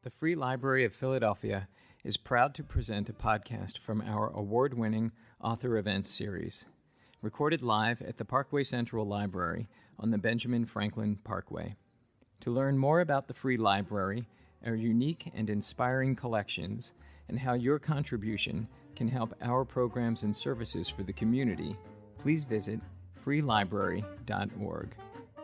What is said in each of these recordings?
The Free Library of Philadelphia is proud to present a podcast from our award-winning Author Events series, recorded live at the Parkway Central Library on the Benjamin Franklin Parkway. To learn more about the Free Library, our unique and inspiring collections, and how your contribution can help our programs and services for the community, please visit freelibrary.org.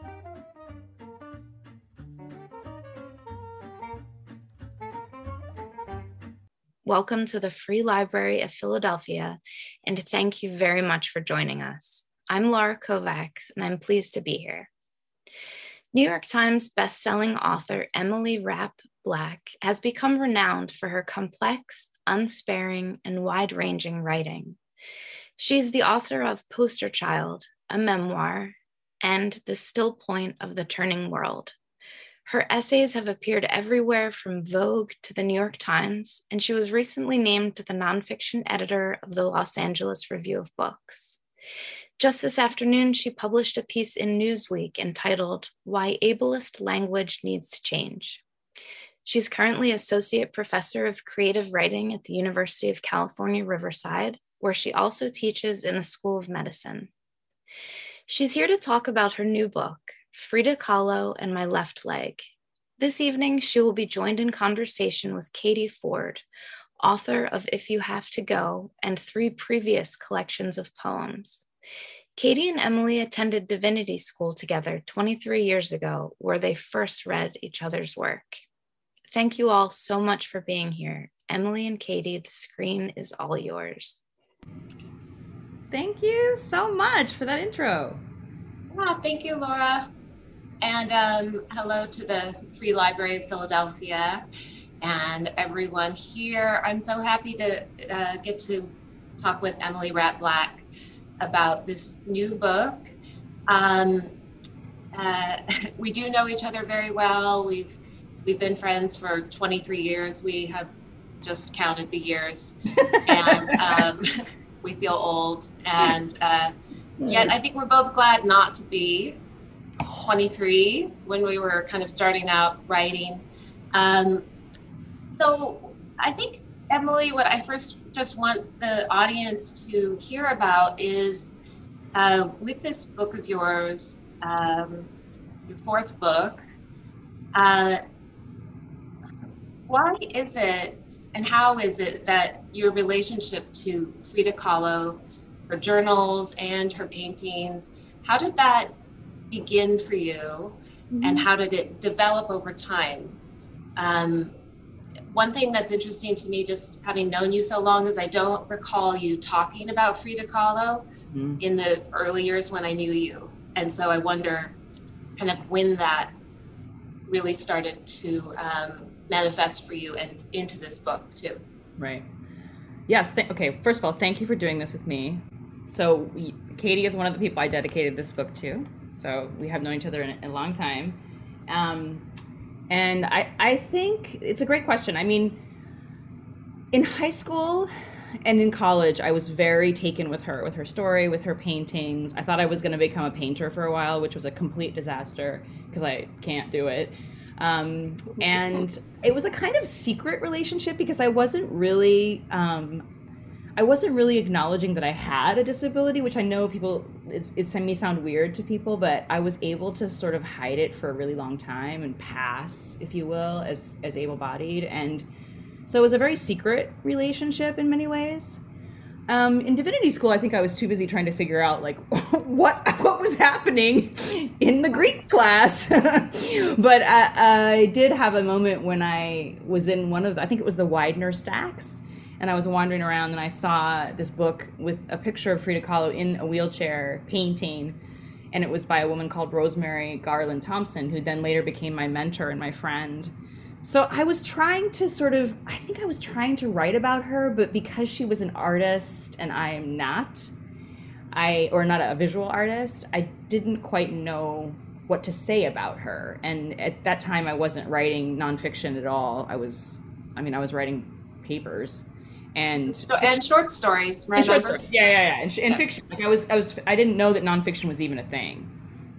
Welcome to the Free Library of Philadelphia, and thank you very much for joining us. I'm Laura Kovacs, and I'm pleased to be here. New York Times bestselling author Emily Rapp Black has become renowned for her complex, unsparing, and wide-ranging writing. She's the author of Poster Child, a memoir, and The Still Point of the Turning World. Her essays have appeared everywhere from Vogue to the New York Times, and she was recently named the nonfiction editor of the Los Angeles Review of Books. Just this afternoon, she published a piece in Newsweek entitled, "Why Ableist Language Needs to Change." She's currently Associate Professor of Creative Writing at the University of California, Riverside, where she also teaches in the School of Medicine. She's here to talk about her new book, Frida Kahlo and My Left Leg. This evening, she will be joined in conversation with Katie Ford, author of If You Have to Go and 3 previous collections of poems. Katie and Emily attended divinity school together 23 years ago, where they first read each other's work. Thank you all so much for being here. Emily and Katie, the screen is all yours. Thank you so much for that intro. Well, thank you, Laura. And hello to the Free Library of Philadelphia and everyone here. I'm so happy to get to talk with Emily Rapp Black about this new book. We do know each other very well. We've been friends for 23 years. We have just counted the years, and we feel old. And yet, I think we're both glad not to be 23 when we were kind of starting out writing. So I think, Emily, what I first just want the audience to hear about is with this book of yours, your 4th book, why is it and how is it that your relationship to Frida Kahlo, her journals and her paintings, how did that begin for you, and how did it develop over time? One thing that's interesting to me, just having known you so long, is I don't recall you talking about Frida Kahlo in the early years when I knew you. And so I wonder kind of when that really started to manifest for you and into this book too. Right. Yes. Okay. First of all, thank you for doing this with me. So Katie is one of the people I dedicated this book to. So we have known each other in a long time. And I think it's a great question. I mean, in high school and in college, I was very taken with her story, with her paintings. I thought I was going to become a painter for a while, which was a complete disaster because I can't do it. And it was a kind of secret relationship because I wasn't really acknowledging that I had a disability, which I know it may sound weird to people, but I was able to sort of hide it for a really long time and pass, if you will, as able-bodied. And so it was a very secret relationship in many ways. In divinity school, I think I was too busy trying to figure out like what was happening in the Greek class. But I did have a moment when I was in I think it was the Widener stacks, and I was wandering around and I saw this book with a picture of Frida Kahlo in a wheelchair painting, and it was by a woman called Rosemary Garland Thompson, who then later became my mentor and my friend. So I was trying to write about her, but because she was an artist and I am not, or not a visual artist, I didn't quite know what to say about her. And at that time I wasn't writing nonfiction at all. I was writing papers and short stories, remember? And short stories. Yeah. And fiction. Like I didn't know that nonfiction was even a thing.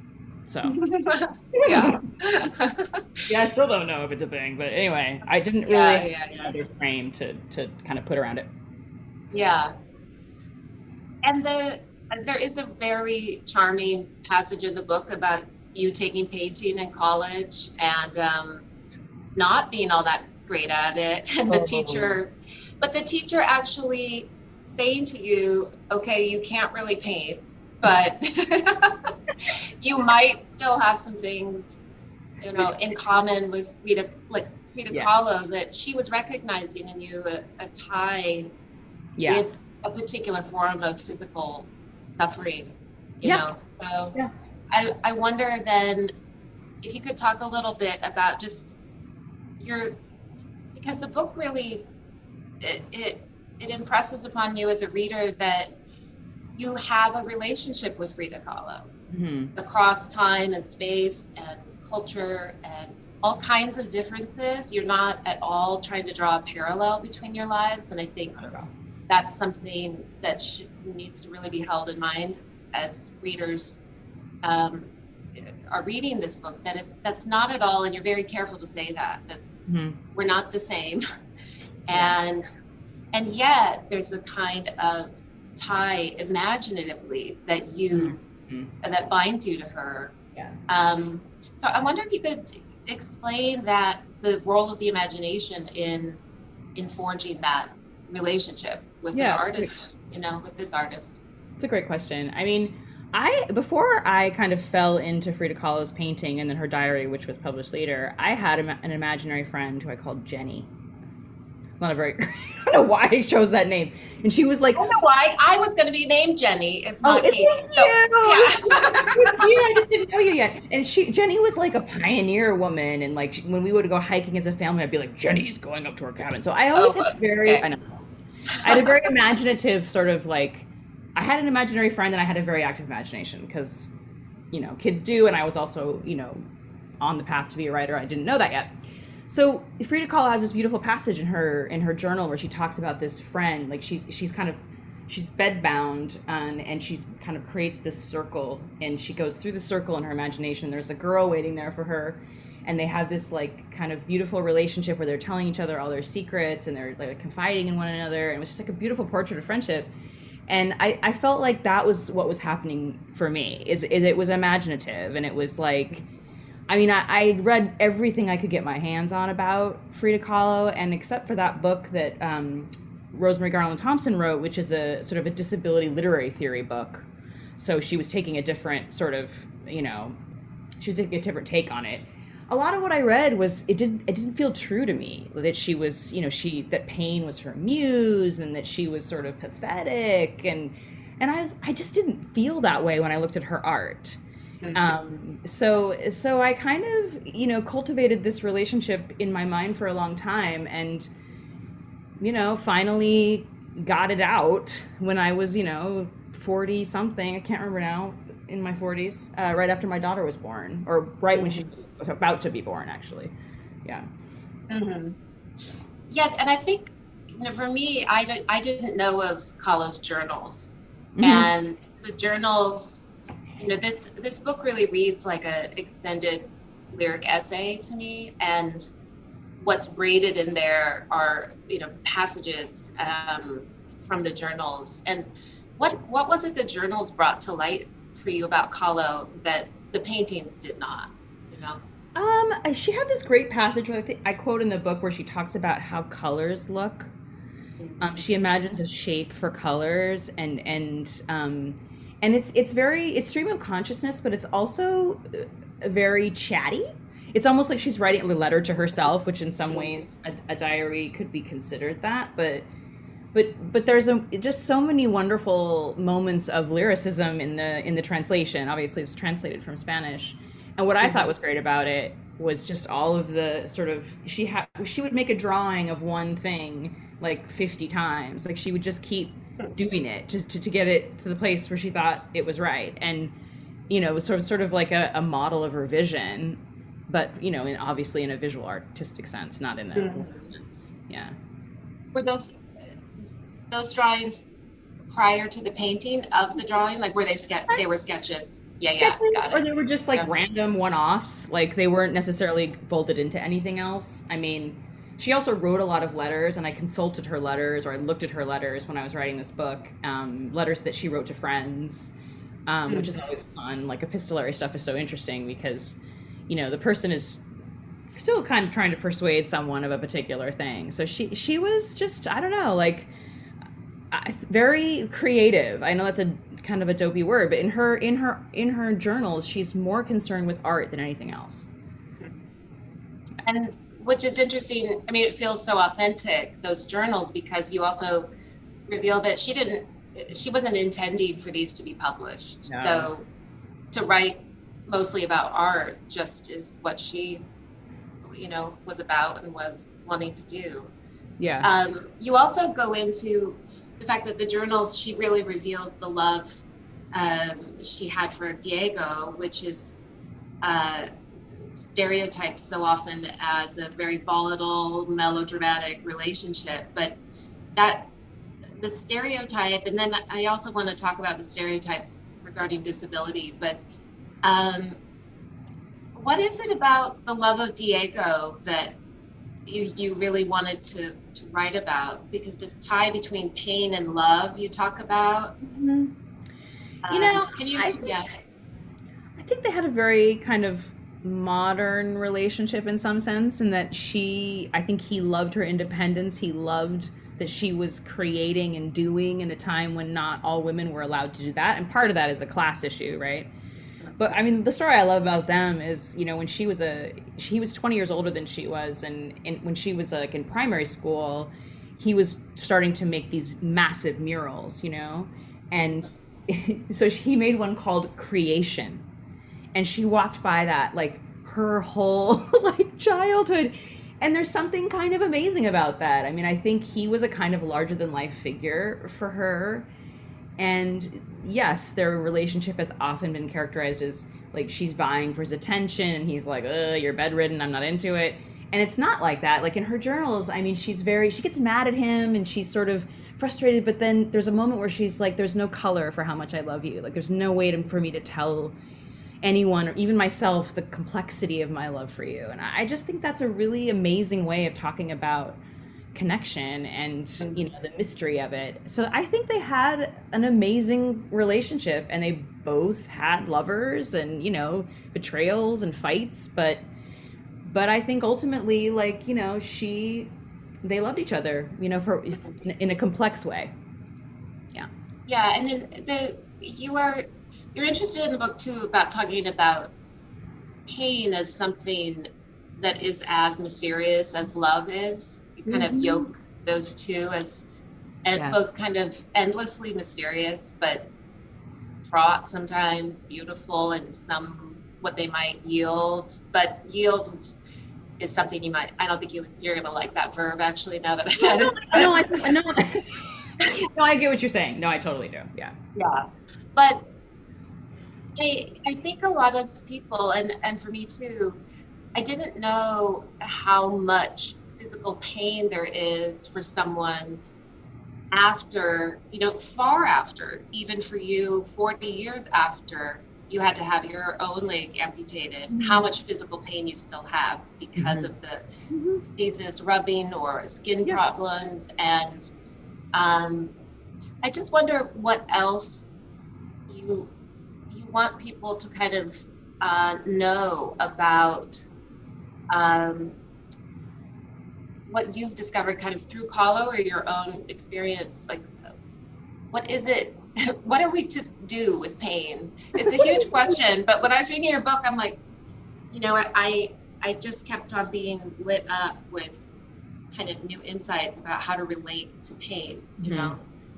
So Yeah. yeah, I still don't know if it's a thing, but anyway, I didn't really have another frame to kind of put around it. Yeah. And there is a very charming passage in the book about you taking painting in college and not being all that great at it, and the teacher actually saying to you, okay, you can't really paint, but you might still have some things, in common with Frida Kahlo, that she was recognizing in you a tie with a particular form of physical suffering, you know. So I wonder then if you could talk a little bit about just because the book really, it impresses upon you as a reader that you have a relationship with Frida Kahlo across time and space and culture and all kinds of differences. You're not at all trying to draw a parallel between your lives, and I think that's something that needs to really be held in mind as readers are reading this book, that's not at all, and you're very careful to say that we're not the same. And yet there's a kind of tie imaginatively that you that binds you to her. So I wonder if you could explain that, the role of the imagination in forging that relationship with an artist, with this artist. It's a great question. I mean, before I kind of fell into Frida Kahlo's painting and then her diary, which was published later, I had an imaginary friend who I called Jenny. Not a very, I don't know why I chose that name. And she was like, I don't know why. I was going to be named Jenny. It's not Kate. It's you. I just didn't know you yet. And Jenny was like a pioneer woman. And like when we would go hiking as a family, I'd be like, Jenny's going up to her cabin. So I always had I had a very imaginative sort of like, I had an imaginary friend and I had a very active imagination because, kids do. And I was also, on the path to be a writer. I didn't know that yet. So Frida Kahlo has this beautiful passage in her journal where she talks about this friend, like she's bedbound and she's kind of creates this circle, and she goes through the circle in her imagination. There's a girl waiting there for her, and they have this like kind of beautiful relationship where they're telling each other all their secrets and they're like confiding in one another. And it was just like a beautiful portrait of friendship. And I felt like that was what was happening for me. It was imaginative, and it was like, I mean, I read everything I could get my hands on about Frida Kahlo, and except for that book that Rosemary Garland Thompson wrote, which is a sort of a disability literary theory book. So she was taking a different sort of, she was taking a different take on it. A lot of what I read was, it didn't feel true to me, that she was, that pain was her muse and that she was sort of pathetic. And I just didn't feel that way when I looked at her art. So I kind of, cultivated this relationship in my mind for a long time, and, finally got it out when I was, 40 something, I can't remember now, in my 40s, right after my daughter was born, or right when she was about to be born, actually. Yeah. Yeah. And I think, for me, I didn't know of Kahlo's journals, and the journals, this book really reads like a extended lyric essay to me, and what's braided in there are, passages from the journals. And what was it the journals brought to light for you about Kahlo that the paintings did not, She had this great passage where I quote in the book where she talks about how colors look. She imagines a shape for colors, and it's stream of consciousness, but it's also very chatty. It's almost like she's writing a letter to herself, which in some ways a diary could be considered that. But there's just so many wonderful moments of lyricism in the translation. Obviously, it's translated from Spanish. And what I thought was great about it was just all of the sort of, she would make a drawing of one thing like 50 times. Like she would just keep doing it just to get it to the place where she thought it was right. And, sort of like a model of her vision, but, obviously in a visual artistic sense, not in a sense. Yeah. Were those drawings prior to the painting of the drawing? Like, were they were sketches? Yeah, got it. Or they were just like Yeah. random one-offs. Like they weren't necessarily bolted into anything else. I mean, she also wrote a lot of letters, and I consulted her letters, or I looked at her letters when I was writing this book. Letters that she wrote to friends, which is always fun. Like epistolary stuff is so interesting because, you know, the person is still kind of trying to persuade someone of a particular thing. So she was just, I don't know, like very creative. I know that's a kind of a dopey word, but in her journals, she's more concerned with art than anything else. And which is interesting. I mean, it feels so authentic, those journals, because you also reveal that she wasn't intending for these to be published. No. So to write mostly about art just is what she, you know, was about and was wanting to do. Yeah. You also go into the fact that the journals, she really reveals the love she had for Diego, which is stereotyped so often as a very volatile, melodramatic relationship. But that the stereotype, and then I also want to talk about the stereotypes regarding disability, but what is it about the love of Diego that you really wanted to write about? Because this tie between pain and love you talk about. Mm-hmm. You know, I think they had a very kind of modern relationship in some sense, in that I think he loved her independence. He loved that she was creating and doing in a time when not all women were allowed to do that. And part of that is a class issue, right? But I mean, the story I love about them is, you know, when he was 20 years older than she was, and when she was like in primary school, he was starting to make these massive murals, you know, and so he made one called Creation, and she walked by that like her whole like childhood, and there's something kind of amazing about that. I mean, I think he was a kind of larger than life figure for her. And yes, their relationship has often been characterized as like she's vying for his attention, and he's like, you're bedridden, I'm not into it. And it's not like that. Like in her journals, I mean, she gets mad at him, and she's sort of frustrated, but then there's a moment where she's like, there's no color for how much I love you. Like there's no way for me to tell anyone, or even myself, the complexity of my love for you. And I just think that's a really amazing way of talking about connection and, you know, the mystery of it. So I think they had an amazing relationship, and they both had lovers and, you know, betrayals and fights, but I think ultimately, like, you know, they loved each other, you know, in a complex way. Yeah. And then you're interested in the book too about talking about pain as something that is as mysterious as love is. You kind of yoke those two both kind of endlessly mysterious, but fraught sometimes, beautiful, and what they might yield. But yield is something I don't think you're gonna like that verb, actually, now that I said it. No, I get what you're saying. No, I totally do. Yeah. But I think a lot of people, and for me too, I didn't know how much physical pain there is for someone after, you know, far after, even for you, 40 years after you had to have your own leg amputated, how much physical pain you still have because of the diseases, rubbing or skin problems. And I just wonder what else you want people to kind of know about what you've discovered kind of through Kahlo or your own experience. Like, what is it? What are we to do with pain? It's a huge question, but when I was reading your book, I'm like, you know, I just kept on being lit up with kind of new insights about how to relate to pain, you know?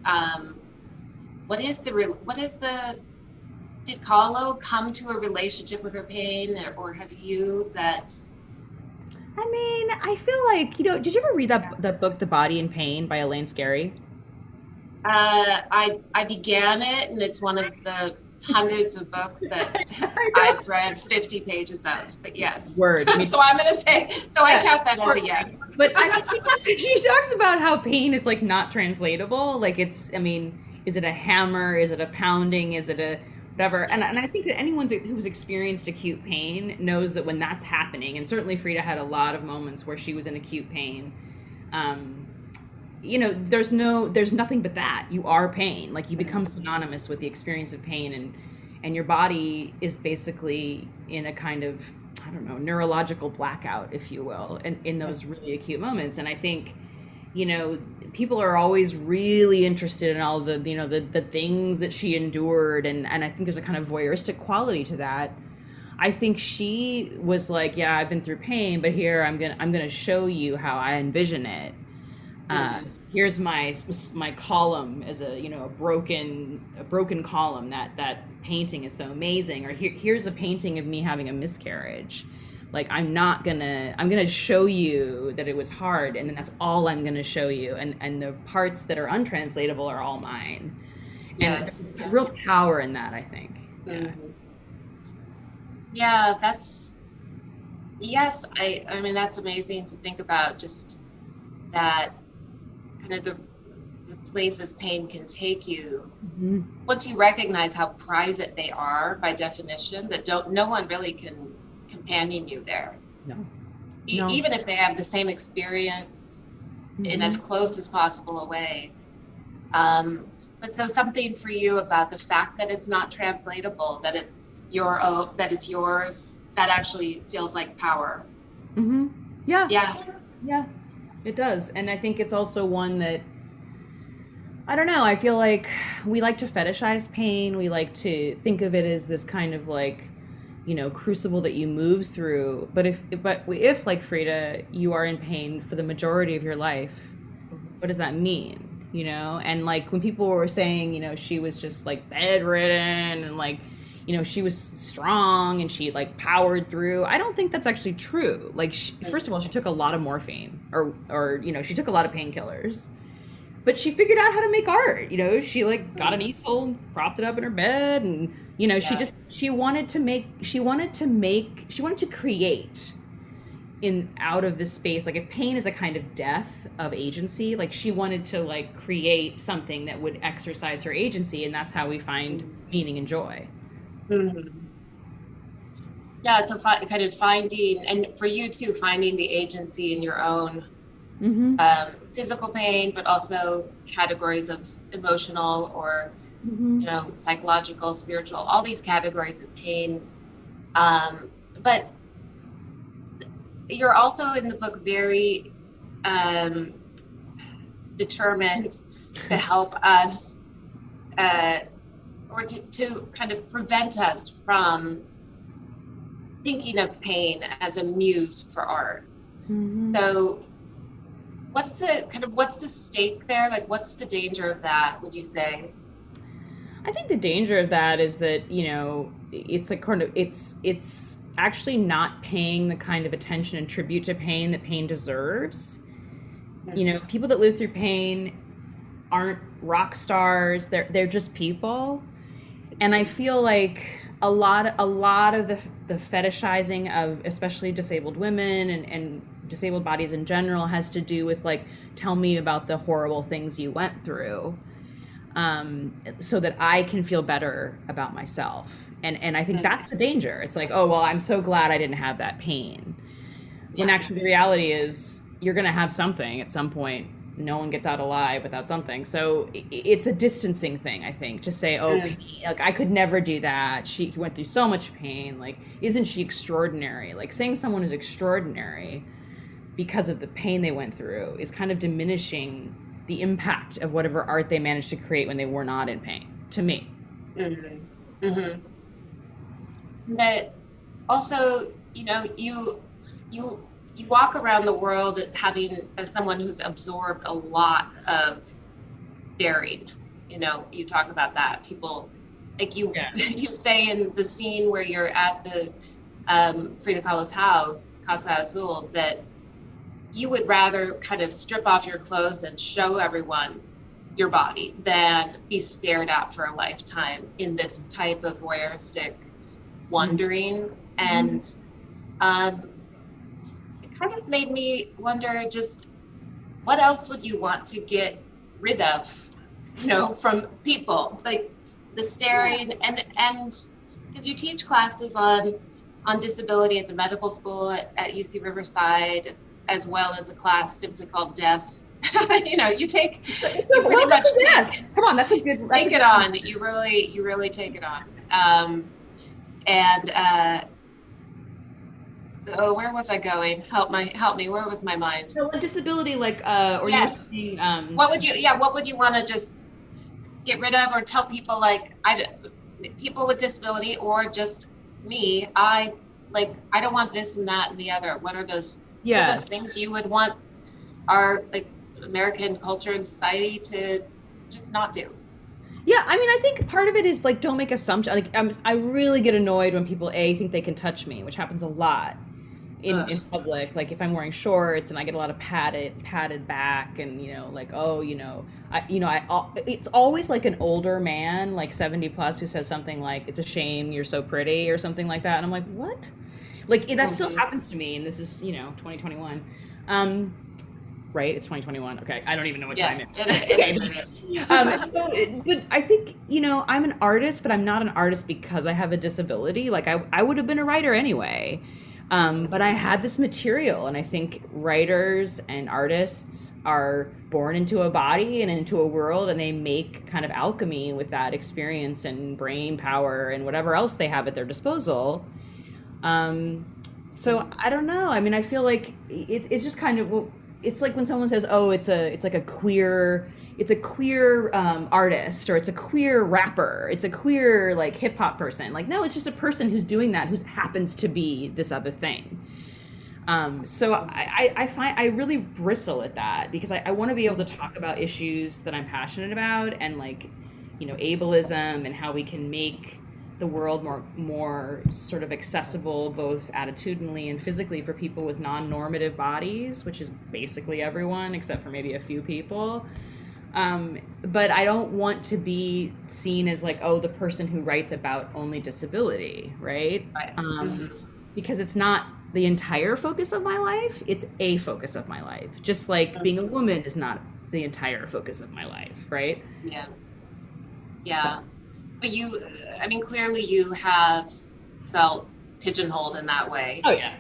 Did Kahlo come to a relationship with her pain, or have you that? I mean, I feel like, you know, did you ever read that book, The Body in Pain by Elaine Scarry? I began it, and it's one of the hundreds of books that I've read 50 pages of, but yes. Word. So I'm going to say, I count that as a yes. But I mean, she talks about how pain is like not translatable. Like is it a hammer? Is it a pounding? Is it a whatever. And I think that anyone who's experienced acute pain knows that when that's happening, and certainly Frida had a lot of moments where she was in acute pain, you know, there's nothing but that. You are pain. Like, you become synonymous with the experience of pain, and your body is basically in a kind of, I don't know, neurological blackout, if you will, in those really acute moments. And I think, you know, people are always really interested in all the, you know, the things that she endured. And I think there's a kind of voyeuristic quality to that. I think she was like, yeah, I've been through pain, but here I'm gonna show you how I envision it. Here's my column as a, you know, a broken column. That painting is so amazing. Or here's a painting of me having a miscarriage. Like, I'm gonna show you that it was hard, and then that's all I'm gonna show you. And the parts that are untranslatable are all mine. And there's real power in that, I think. Yeah, I mean, that's amazing to think about, just that kind of the places pain can take you. Once you recognize how private they are by definition, that no one really can companion you there. No. Even if they have the same experience in as close as possible away. But so something for you about the fact that it's not translatable, that it's your own, that it's yours, that actually feels like power. Yeah, it does. And I think it's also one that, I don't know, I feel like we like to fetishize pain. We like to think of it as this kind of, like, you know, crucible that you move through. But if like Frida, you are in pain for the majority of your life, what does that mean? You know? And like, when people were saying, you know, she was just like bedridden and like, you know, she was strong and she like powered through, I don't think that's actually true. Like, first of all, she took a lot of morphine, or you know, she took a lot of painkillers, but she figured out how to make art. You know, she like got an easel, propped it up in her bed, and, you know, she wanted to create out of this space. Like, if pain is a kind of death of agency, like, she wanted to like create something that would exercise her agency, and that's how we find meaning and joy. Yeah, so kind of finding, and for you too, finding the agency in your own physical pain, but also categories of emotional or you know, psychological, spiritual, all these categories of pain. But you're also in the book very determined to help us, or to kind of prevent us from thinking of pain as a muse for art. So what's the stake there? Like, what's the danger of that, would you say? I think the danger of that is that, you know, it's like kind of, it's actually not paying the kind of attention and tribute to pain that pain deserves. You know, people that live through pain aren't rock stars. They're just people. And I feel like a lot of the fetishizing of especially disabled women and disabled bodies in general has to do with, like, tell me about the horrible things you went through, so that I can feel better about myself. And I think that's the danger. It's like, oh, well, I'm so glad I didn't have that pain. When actually the reality is, you're going to have something at some point. No one gets out alive without something. So it's a distancing thing, I think, to say, oh, like, I could never do that. She went through so much pain. Like, isn't she extraordinary? Like, saying someone is extraordinary because of the pain they went through is kind of diminishing the impact of whatever art they managed to create when they were not in pain, to me. But also, you know, you walk around the world as someone who's absorbed a lot of staring. You know, you talk about that. People, like, you say in the scene where you're at the Frida Kahlo's house, Casa Azul, that you would rather kind of strip off your clothes and show everyone your body than be stared at for a lifetime in this type of voyeuristic wondering. And it kind of made me wonder, just what else would you want to get rid of, you know, from people? Like, the staring, and because you teach classes on disability at the medical school at UC Riverside, as well as a class simply called Deaf. You take. So welcome to Deaf. Come on, that's a good. Take it on. You really take it on. Oh, where was I going? Help me. Where was my mind? So a disability, like, or yes. you were saying, what would you want to just get rid of, or tell people, like, people with disability, or just me, I don't want this and that and the other. What are those? Yeah. What are those things you would want our, like, American culture and society to just not do? Yeah, I mean, I think part of it is, like, don't make assumptions. Like, I really get annoyed when people think they can touch me, which happens a lot in public. Like, if I'm wearing shorts and I get a lot of padded back, and like, it's always like an older man, like 70 plus, who says something like, "It's a shame you're so pretty," or something like that, and I'm like, what? Like, that still happens to me, and this is 2021. Right, it's 2021. Okay, I don't even know what time it is. But I think, I'm an artist, but I'm not an artist because I have a disability. Like, I would have been a writer anyway. But I had this material, and I think writers and artists are born into a body and into a world, and they make kind of alchemy with that experience and brain power and whatever else they have at their disposal. So I don't know. I mean, I feel like it's just kind of, it's like when someone says, "Oh, it's like a queer artist," or "It's a queer rapper," "It's a queer, like, hip hop person." Like, no, it's just a person who's doing that, who happens to be this other thing. So I find I really bristle at that, because I want to be able to talk about issues that I'm passionate about, and, like, ableism, and how we can make the world more sort of accessible, both attitudinally and physically, for people with non-normative bodies, which is basically everyone except for maybe a few people. But I don't want to be seen as, like, the person who writes about only disability, right? Because it's not the entire focus of my life, it's a focus of my life. Just like being a woman is not the entire focus of my life, right? Yeah. So. But clearly you have felt pigeonholed in that way. Oh, yeah.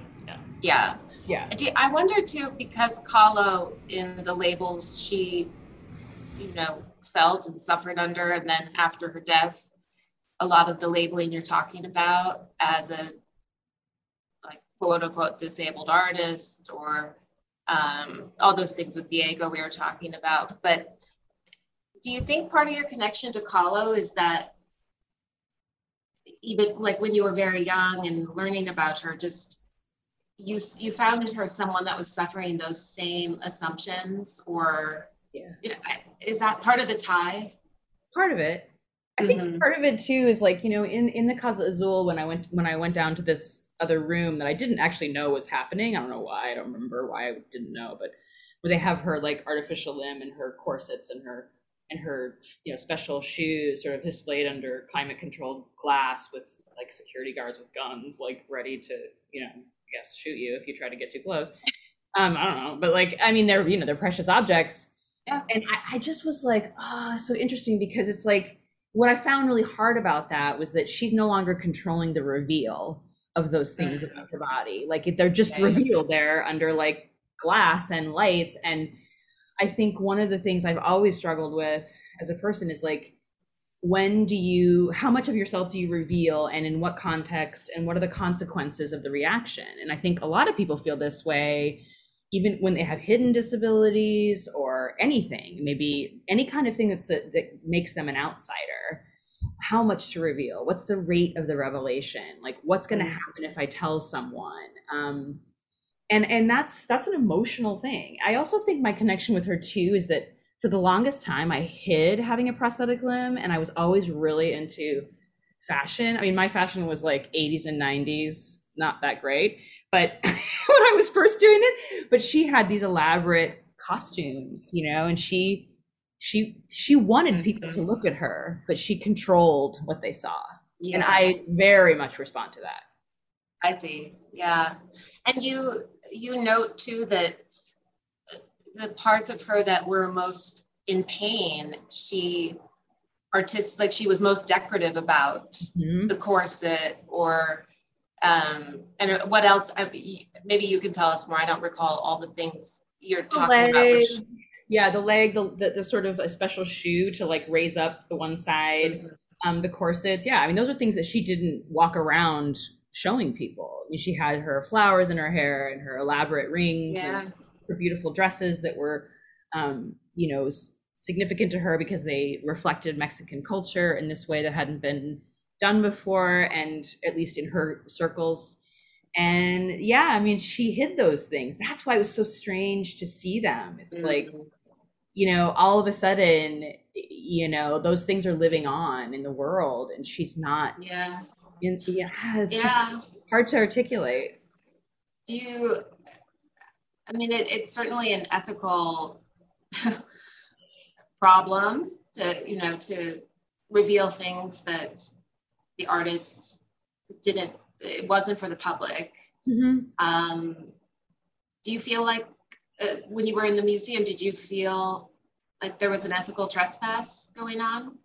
I wonder too, because Kahlo, in the labels she felt and suffered under, and then after her death, a lot of the labeling you're talking about as a, like, quote unquote disabled artist, or all those things with Diego we were talking about. But do you think part of your connection to Kahlo is that, even like when you were very young and learning about her, just you found in her someone that was suffering those same assumptions, or is that part of the tie? Part of it. I think part of it too is, like, in the Casa Azul, when I went down to this other room that I didn't actually know was happening. I don't know why. I don't remember why I didn't know, but where they have her, like, artificial limb and her corsets and her special shoes sort of displayed under climate controlled glass, with, like, security guards with guns, like, ready to, I guess, shoot you if you try to get too close. I don't know, but, like, I mean, they're precious objects. Yeah. And I just was like, so interesting, because it's like, what I found really hard about that was that she's no longer controlling the reveal of those things about her body. Like, they're just revealed there under, like, glass and lights. And I think one of the things I've always struggled with as a person is, like, how much of yourself do you reveal, and in what context, and what are the consequences of the reaction? And I think a lot of people feel this way, even when they have hidden disabilities or anything, maybe any kind of thing that makes them an outsider. How much to reveal? What's the rate of the revelation? Like, what's going to happen if I tell someone? And that's an emotional thing. I also think my connection with her too is that for the longest time I hid having a prosthetic limb, and I was always really into fashion. I mean, my fashion was like 80s and 90s, not that great, but when I was first doing it, but she had these elaborate costumes, and she wanted people to look at her, but she controlled what they saw. And I very much respond to that. I see. Yeah. And you note too that the parts of her that were most in pain, like she was most decorative about the corset, or and what else? Maybe you can tell us more. I don't recall all the things you're talking about. Yeah, the leg, the sort of a special shoe to like raise up the one side, the corsets. Yeah, I mean, those are things that she didn't walk around showing people. I mean, she had her flowers in her hair and her elaborate rings and her beautiful dresses that were, you know, significant to her because they reflected Mexican culture in this way that hadn't been done before, and at least in her circles. And yeah, I mean, she hid those things. That's why it was so strange to see them. It's like, you know, all of a sudden, you know, those things are living on in the world, and she's not. Yeah. It's just hard to articulate. I mean, it's certainly an ethical problem to reveal things that the artist it wasn't for the public. Do you feel like when you were in the museum, did you feel like there was an ethical trespass going on?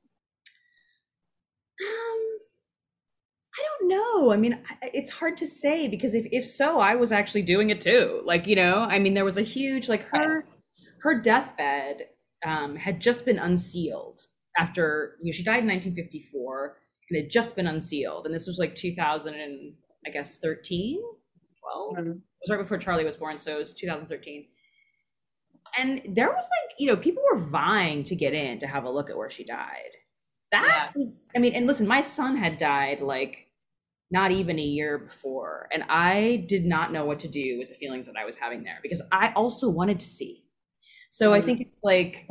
I don't know. I mean, it's hard to say, because if so, I was actually doing it too. Like, you know, I mean, there was a huge, like her deathbed had just been unsealed after, you know, she died in 1954 and it had just been unsealed. And this was like 2000 and I guess 13, 12. It was right before Charlie was born. So it was 2013. And there was like, you know, people were vying to get in to have a look at where she died. That was, I mean, and listen, my son had died like not even a year before. And I did not know what to do with the feelings that I was having there, because I also wanted to see. So I think it's like,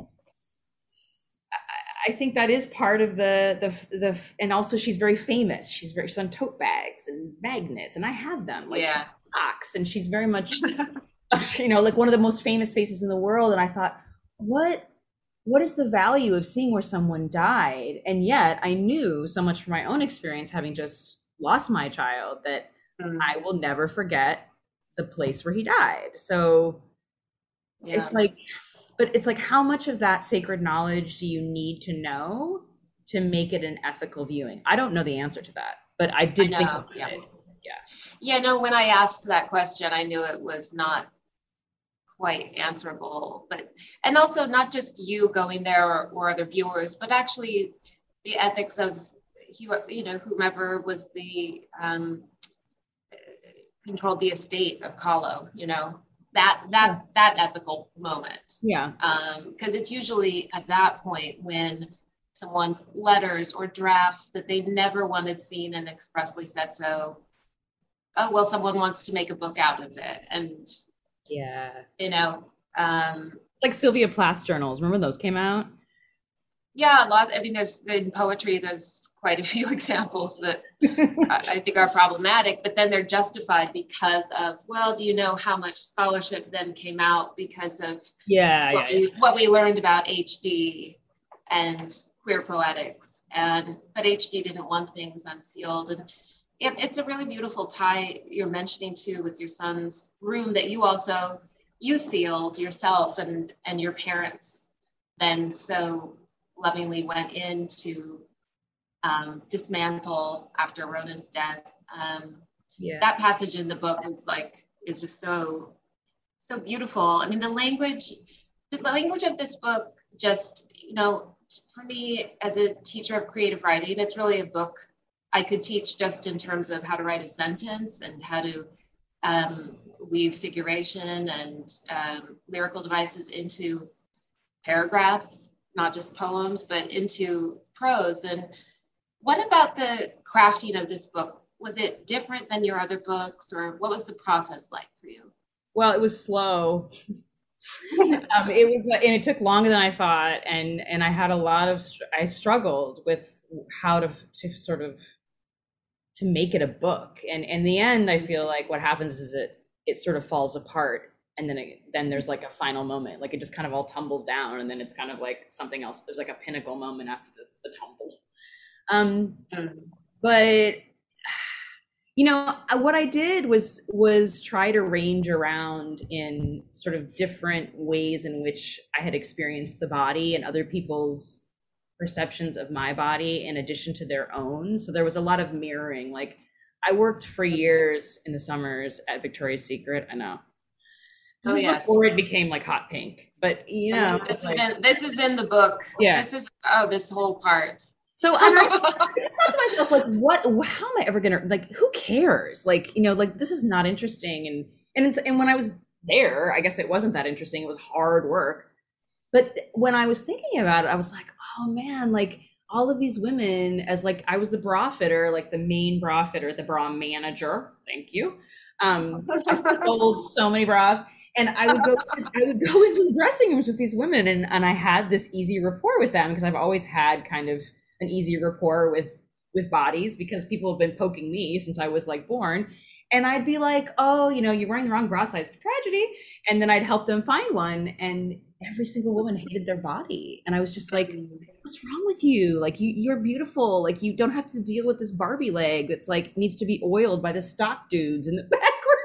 I think that is part of the and also she's very famous. She's on tote bags and magnets, and I have them, like socks, and she's very much, you know, like one of the most famous faces in the world. And I thought, what is the value of seeing where someone died? And yet I knew so much from my own experience, having just lost my child, that I will never forget the place where he died. So it's like, but it's like, how much of that sacred knowledge do you need to know to make it an ethical viewing? I don't know the answer to that, but I did think about it. Yeah, no, when I asked that question, I knew it was not quite answerable, and also not just you going there or other viewers, but actually the ethics of, you know, whomever was the controlled the estate of Kahlo, you know, that ethical moment. Because it's usually at that point when someone's letters or drafts that they never wanted seen and expressly said so, oh well, someone wants to make a book out of it. And you know, like Sylvia Plath's journals, remember those came out? A lot. I mean, in poetry there's quite a few examples that I think are problematic, but then they're justified because of, well, do you know how much scholarship then came out because of what we learned about HD and queer poetics, but HD didn't want things unsealed. And it's a really beautiful tie you're mentioning too with your son's room that you sealed yourself, and your parents then so lovingly went in to dismantle after Ronan's death. That passage in the book is just so beautiful. I mean, the language of this book, just, you know, for me as a teacher of creative writing, it's really a book I could teach just in terms of how to write a sentence and how to weave figuration and lyrical devices into paragraphs, not just poems, but into prose. And what about the crafting of this book? Was it different than your other books, or what was the process like for you? Well, it was slow. It was, and it took longer than I thought, and I had I struggled with how to sort of to make it a book. And in the end, I feel like what happens is it sort of falls apart, and then there's like a final moment, like it just kind of all tumbles down, and then it's kind of like something else. There's like a pinnacle moment after the tumble. But you know, what I did was try to range around in sort of different ways in which I had experienced the body and other people's perceptions of my body in addition to their own. So there was a lot of mirroring. Like I worked for years in the summers at Victoria's Secret. I know. This is before it became like hot pink, but you know, this is in the book. Yeah. This whole part. So I thought to myself, like, how am I ever gonna, like, who cares? Like, you know, like this is not interesting. And when I was there, I guess it wasn't that interesting. It was hard work. But when I was thinking about it, I was like, oh man, like all of these women, as like I was the bra fitter, like the main bra fitter, the bra manager. Thank you. I sold so many bras. And I would go into the dressing rooms with these women, and I had this easy rapport with them because I've always had kind of an easy rapport with bodies because people have been poking me since I was like born. And I'd be like, oh, you know, you're wearing the wrong bra size, tragedy. And then I'd help them find one, and every single woman hated their body. And I was just like, what's wrong with you? Like you're beautiful. Like you don't have to deal with this Barbie leg that's like needs to be oiled by the stock dudes in the background.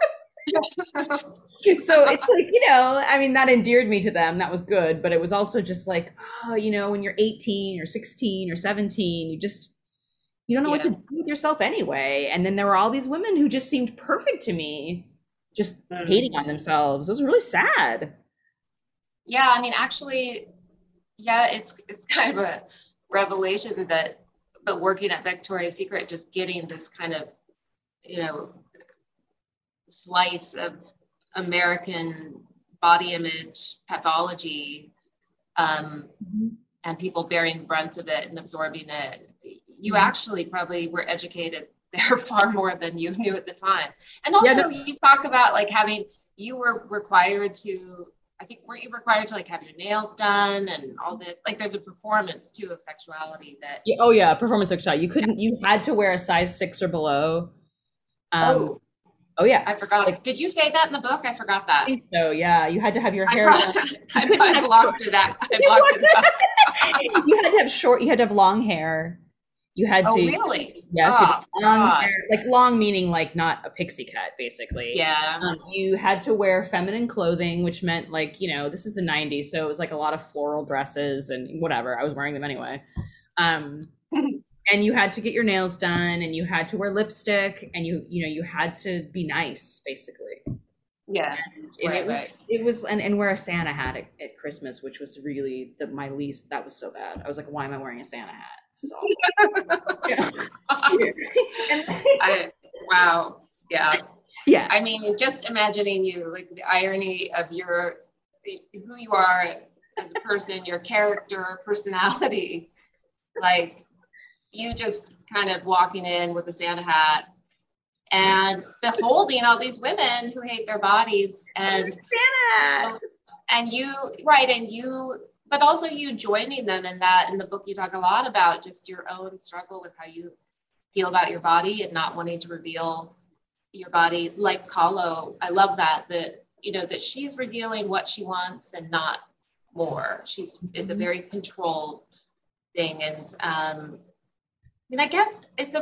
So it's like, you know, I mean, that endeared me to them. That was good. But it was also just like, oh, you know, when you're 18 or 16 or 17, you don't know what to do with yourself anyway. And then there were all these women who just seemed perfect to me, just hating on themselves. It was really sad. Yeah, I mean, actually, it's kind of a revelation but working at Victoria's Secret, just getting this kind of, you know, slice of American body image pathology, and people bearing the brunt of it and absorbing it. You actually probably were educated there far more than you knew at the time. And also you talk about like you were required to, I think, weren't you required to like have your nails done and all this? Like there's a performance too of sexuality that. Performance sexuality. You had to wear a size 6 or below. I forgot. Like, did you say that in the book? I forgot that. I think so, yeah. You had to have your hair. I blocked it out. You had to have you had to have long hair. You had to. Oh, really? Yes. Long hair, like long meaning like not a pixie cut, basically. Yeah. You had to wear feminine clothing, which meant like, you know, this is the 90s. So it was like a lot of floral dresses and whatever. I was wearing them anyway. And you had to get your nails done, and you had to wear lipstick, and you had to be nice, basically. Yeah, and it was and wear a Santa hat at Christmas, which was really my least. That was so bad. I was like, why am I wearing a Santa hat? So, wow, yeah. I mean, just imagining you, like the irony of who you are as a person, your character, personality, like. You just kind of walking in with a Santa hat and beholding all these women who hate their bodies and but also you joining them in that. In the book, you talk a lot about just your own struggle with how you feel about your body and not wanting to reveal your body. Like Kahlo, I love that you know, that she's revealing what she wants and not more. It's a very controlled thing. And, I mean, I guess it's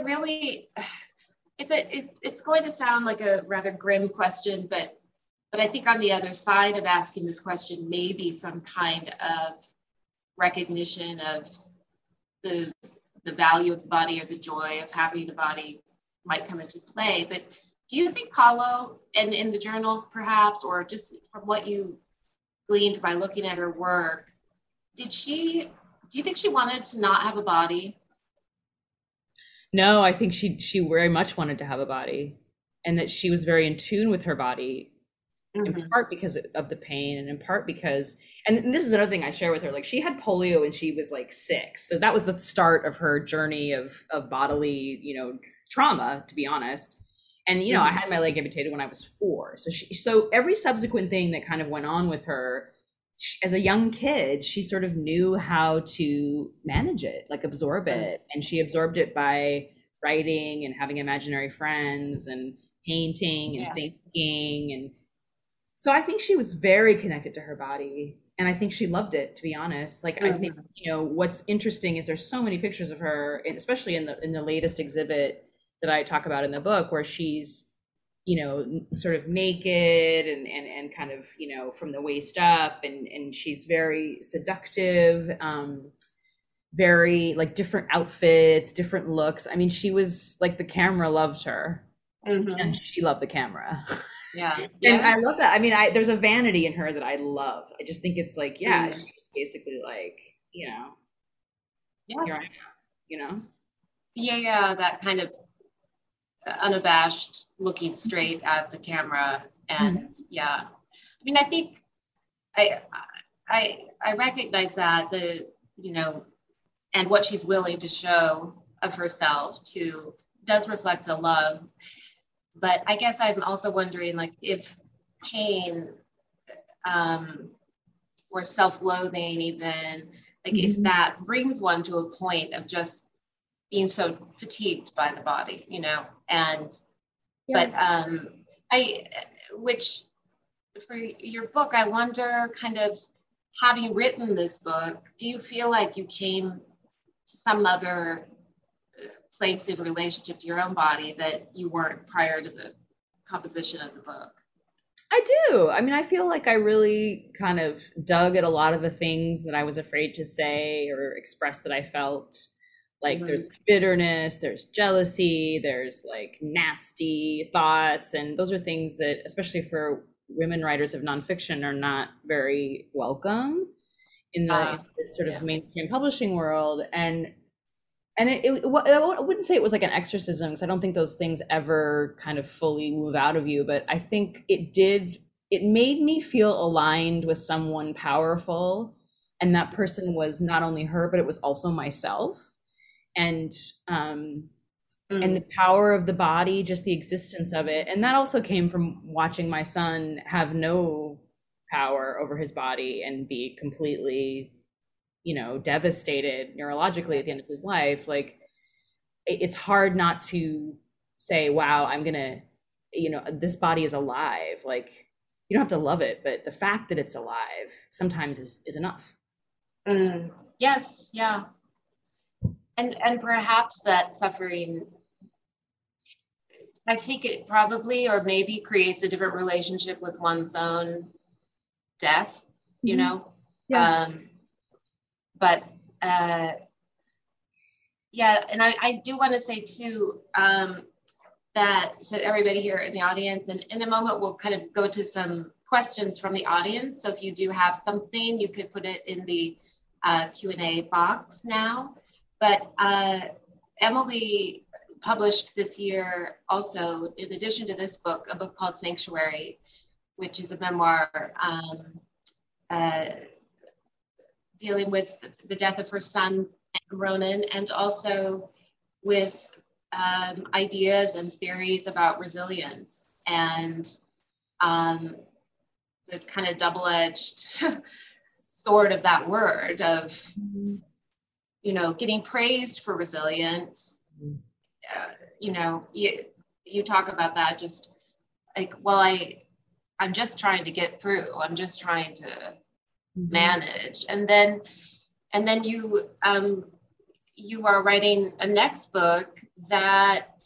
it's going to sound like a rather grim question, but I think on the other side of asking this question, maybe some kind of recognition of the value of the body or the joy of having a body might come into play. But do you think Kahlo, and in the journals perhaps, or just from what you gleaned by looking at her work, do you think she wanted to not have a body? No, I think she very much wanted to have a body, and that she was very in tune with her body, in part because of the pain, and in part because, and this is another thing I share with her, like she had polio when she was like 6. So that was the start of her journey of bodily, you know, trauma, to be honest. And, you know, I had my leg amputated when I was 4. So every subsequent thing that kind of went on with her, as a young kid, she sort of knew how to manage it, like absorb it. And she absorbed it by writing and having imaginary friends and painting and thinking. And so I think she was very connected to her body. And I think she loved it, to be honest. Like, I think, you know, what's interesting is there's so many pictures of her, especially in the latest exhibit that I talk about in the book, where she's, you know, sort of naked and kind of, you know, from the waist up, and she's very seductive. very like different outfits, different looks. I mean, she was like, the camera loved her, and she loved the camera. Yeah. And I love that. I mean, there's a vanity in her that I love. I just think it's like, yeah, she was basically like, you know, here I am, you know? Yeah, that kind of unabashed looking straight at the camera. And I mean, I think I recognize that and what she's willing to show of herself does reflect a love. But I guess I'm also wondering, like, if pain or self-loathing, even, like, if that brings one to a point of just being so fatigued by the body, you know, and which for your book, I wonder, kind of having written this book, do you feel like you came to some other place in relationship to your own body that you weren't prior to the composition of the book? I do. I mean, I feel like I really kind of dug at a lot of the things that I was afraid to say or express that I felt. Like there's bitterness, there's jealousy, there's like nasty thoughts. And those are things that, especially for women writers of nonfiction, are not very welcome in the sort of mainstream publishing world. And I wouldn't say it was like an exorcism, because I don't think those things ever kind of fully move out of you. But I think it made me feel aligned with someone powerful. And that person was not only her, but it was also myself. And the power of the body, just the existence of it. And that also came from watching my son have no power over his body and be completely, you know, devastated neurologically at the end of his life. Like, it's hard not to say, wow, I'm gonna, you know, this body is alive. Like, you don't have to love it, but the fact that it's alive sometimes is enough. Yes, yeah. And perhaps that suffering, I think it probably, or maybe, creates a different relationship with one's own death, you know? Yeah. And I do want to say too, that to everybody here in the audience, and in a moment we'll kind of go to some questions from the audience. So if you do have something, you could put it in the Q&A box now. But Emily published this year also, in addition to this book, a book called Sanctuary, which is a memoir dealing with the death of her son, Ronan, and also with ideas and theories about resilience and the kind of double-edged sword of that word of, you know, getting praised for resilience. You know, you talk about that, just like, well, I'm just trying to get through. I'm just trying to manage. And then you are writing a next book that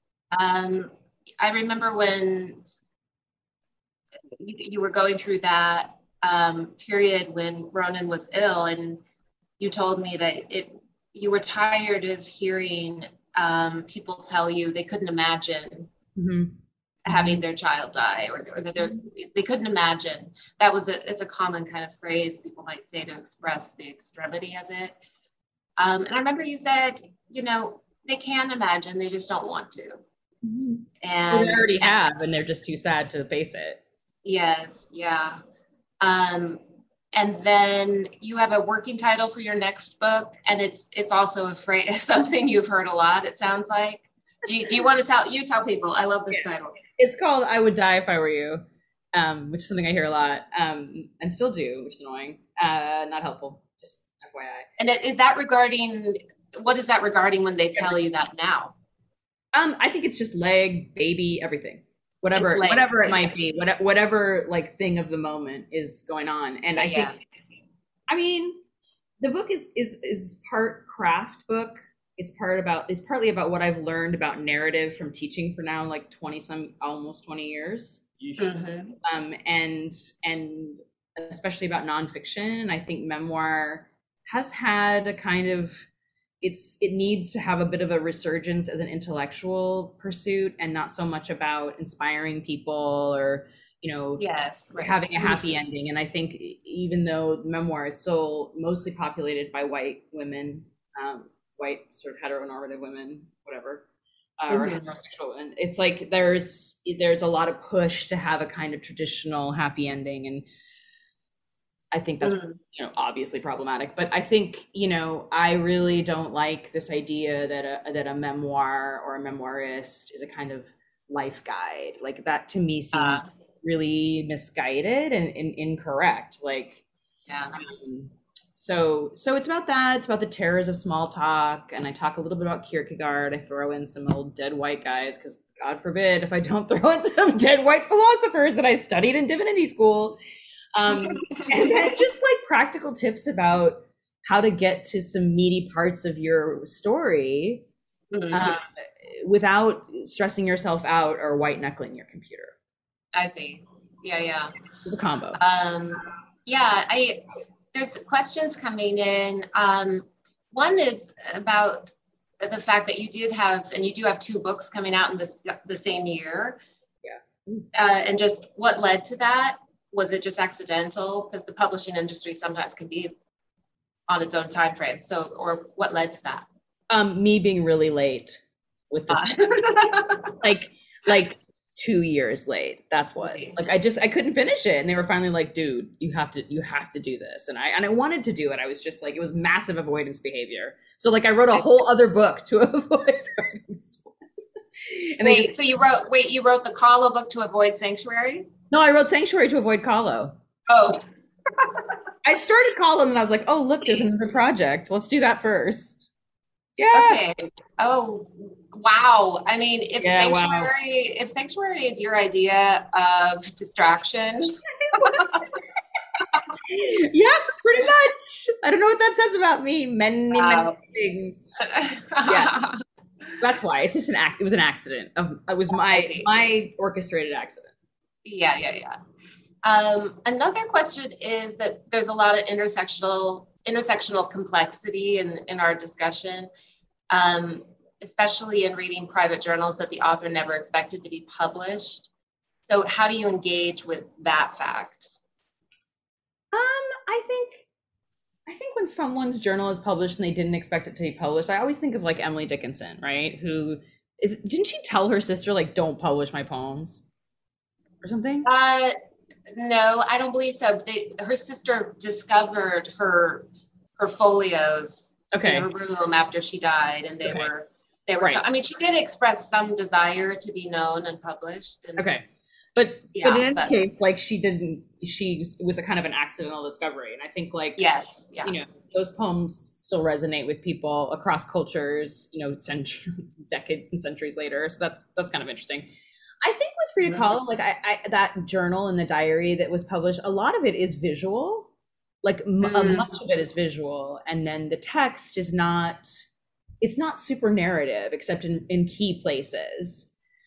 I remember when you were going through that period when Ronan was ill, and you told me that you were tired of hearing people tell you they couldn't imagine having their child die, or that they couldn't imagine. It's a common kind of phrase people might say to express the extremity of it. And I remember you said, you know, they can imagine, they just don't want to. And they already have, and they're just too sad to face it. Yes, yeah. And then you have a working title for your next book, and it's also a phrase, something you've heard a lot, it sounds like. Do you want to tell people? I love this title. It's called I Would Die If I Were You, which is something I hear a lot, and still do, which is annoying. Not helpful, just FYI. And what is that regarding when they tell you that now? I think it's just leg, baby, everything. Whatever it might be, whatever like thing of the moment is going on. And I think, I mean, the book is part craft book. It's partly about what I've learned about narrative from teaching for now like almost 20 years. And especially about nonfiction. And I think memoir has had a kind of, it needs to have a bit of a resurgence as an intellectual pursuit and not so much about inspiring people or, yes, right. having a happy ending. And I think even though the memoir is still mostly populated by white women, white sort of heteronormative women, whatever, or heterosexual women, it's like there's a lot of push to have a kind of traditional happy ending. And I think that's obviously problematic, but I think I really don't like this idea that a memoir or a memoirist is a kind of life guide. Like that to me seems really misguided and incorrect. Like, so it's about that. It's about the terrors of small talk, and I talk a little bit about Kierkegaard. I throw in some old dead white guys because God forbid if I don't throw in some dead white philosophers that I studied in divinity school. And then just like practical tips about how to get to some meaty parts of your story without stressing yourself out or white knuckling your computer. I see. Yeah. This is a combo. There's questions coming in. One is about the fact that you do have 2 books coming out in the same year. Yeah. And just what led to that? Was it just accidental? Because the publishing industry sometimes can be on its own time frame. So, or what led to that? Me being really late with this, like 2 years late. That's what. Like I couldn't finish it, and they were finally like, "Dude, you have to do this." And I wanted to do it. I was just like, it was massive avoidance behavior. So like I wrote a whole other book to avoid writing this one. And you wrote the Kahlo book to avoid Sanctuary? No, I wrote Sanctuary to avoid Kahlo. Oh. I started Kahlo and then I was like, oh, look, there's another project. Let's do that first. Yeah. Okay. Oh, wow. I mean, if Sanctuary is your idea of distraction. Yeah, pretty much. I don't know what that says about me. Many things. Yeah. So that's why. It's just it was an accident. It was my orchestrated accident. Yeah. Another question is that there's a lot of intersectional complexity in our discussion, especially in reading private journals that the author never expected to be published. So how do you engage with that fact? I think when someone's journal is published and they didn't expect it to be published, I always think of like Emily Dickinson, right? Didn't she tell her sister, like, don't publish my poems or something? No, I don't believe so. Her sister discovered her folios in her room after she died, and they were. Right. I mean, she did express some desire to be known and published. And, but in any case, like it was a kind of an accidental discovery, and I think those poems still resonate with people across cultures, decades and centuries later. So that's kind of interesting. I think with Frida Kahlo, like I that journal and the diary that was published, a lot of it is visual, like much of it is visual. And then the text is it's not super narrative except in key places.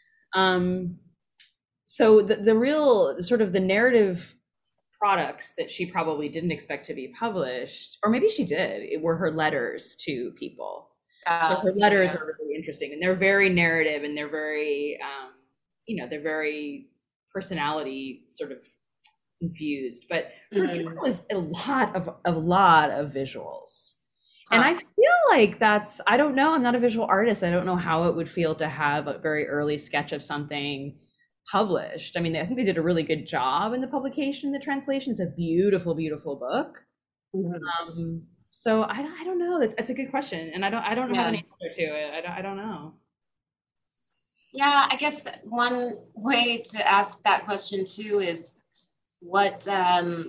So the real sort of the narrative products that she probably didn't expect to be published, or maybe she did, were her letters to people. So her letters are really interesting, and they're very narrative, and they're very, they're very personality sort of infused. But her journal is a lot of visuals. And I feel like I don't know, I'm not a visual artist. I don't know how it would feel to have a very early sketch of something published. I mean, I think they did a really good job in the publication, the translation. It's a beautiful, beautiful book. So I don't know. That's a good question, and I don't have an answer to it. I don't know. Yeah, I guess one way to ask that question too is what do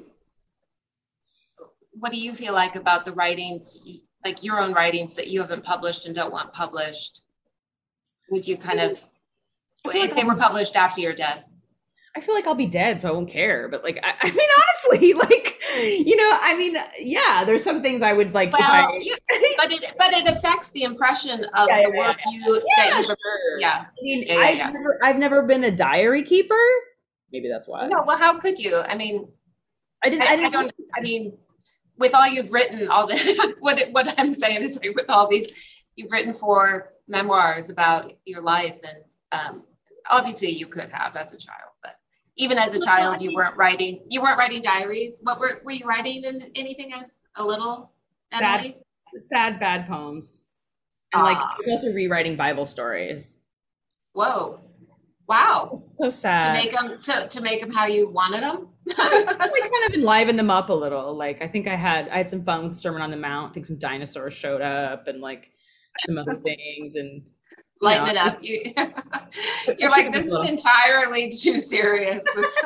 you feel like about the writings, like your own writings that you haven't published and don't want published? Would you kind of, if they were published after your death? I feel like I'll be dead, so I won't care. But like, I mean, honestly, like, there's some things I would like. Well, but it affects the impression of the work you. I mean, I've never been a diary keeper. Maybe that's why. No, well, how could you? I mean, with all you've written, all the what I'm saying is like, with all these, you've written 4 memoirs about your life, and obviously you could have as a child, but even as a child, you weren't writing diaries. What were you writing in anything as a little Emily? Sad, bad poems. And like, I was also rewriting Bible stories. Whoa. Wow. So sad. To make them how you wanted them? Like kind of enliven them up a little. Like, I think I had some fun with the Sermon on the Mount. I think some dinosaurs showed up and like some other things, and lighten it up. You're like, this is entirely too serious.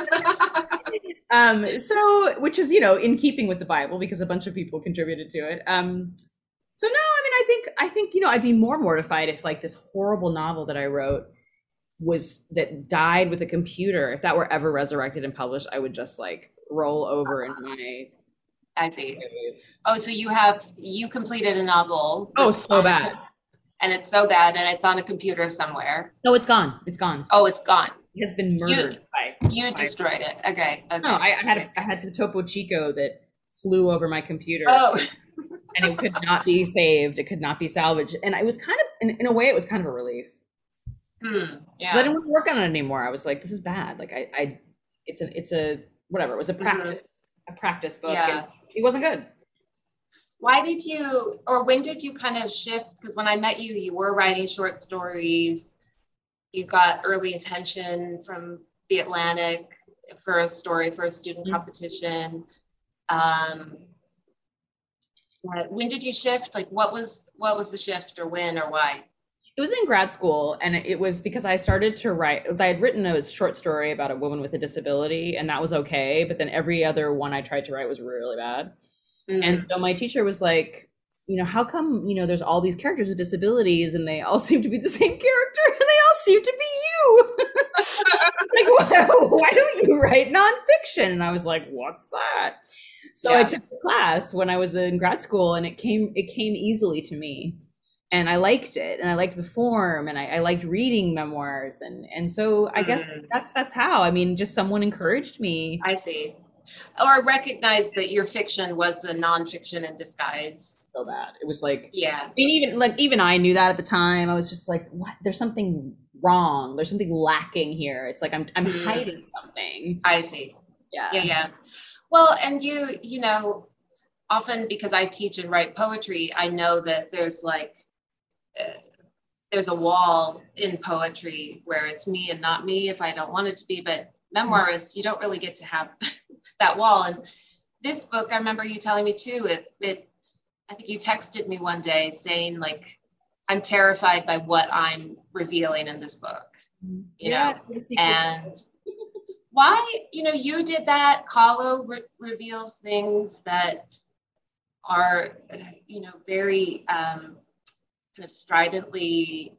So, which is, in keeping with the Bible, because a bunch of people contributed to it. So no, I mean, I think, I'd be more mortified if like this horrible novel that I wrote that died with a computer. If that were ever resurrected and published, I would just like roll over in my. I see. Oh, so you completed a novel. Oh, so bad. And it's so bad, and it's on a computer somewhere. No, it's gone. It's gone. Oh, it's gone. It has been murdered. You destroyed it. Okay. No, I had the Topo Chico that flew over my computer. Oh. And it could not be saved. It could not be salvaged. And I was kind of, in a way, it was kind of a relief. Yeah. I didn't want to work on it anymore. I was like, this is bad. Like it's a whatever. It was a practice book. Yeah. And it wasn't good. When did you kind of shift? Because when I met you, you were writing short stories. You got early attention from The Atlantic for a story for a student competition. When did you shift? Like, what was the shift, or when, or why? It was in grad school, and it was because I started to write. I had written a short story about a woman with a disability, and that was okay. But then every other one I tried to write was really bad. Mm-hmm. And so my teacher was like, how come, there's all these characters with disabilities and they all seem to be the same character and they all seem to be you? Like, why don't you write nonfiction? And I was like, what's that? So I took the class when I was in grad school, and it came easily to me, and I liked it, and I liked the form, and I liked reading memoirs. And so I guess that's how, just someone encouraged me. I see. Or recognized that your fiction was a nonfiction in disguise. So that it was like, yeah. Even I knew that at the time. I was just like, what? There's something wrong. There's something lacking here. It's like I'm hiding something. I see. Yeah. Well, and you often, because I teach and write poetry, I know that there's like there's a wall in poetry where it's me and not me if I don't want it to be. But memoirists, you don't really get to have that wall. And this book, I remember you telling me too, I think you texted me one day saying like, I'm terrified by what I'm revealing in this book, you know, and why, you did that. Kahlo reveals things that are, very kind of stridently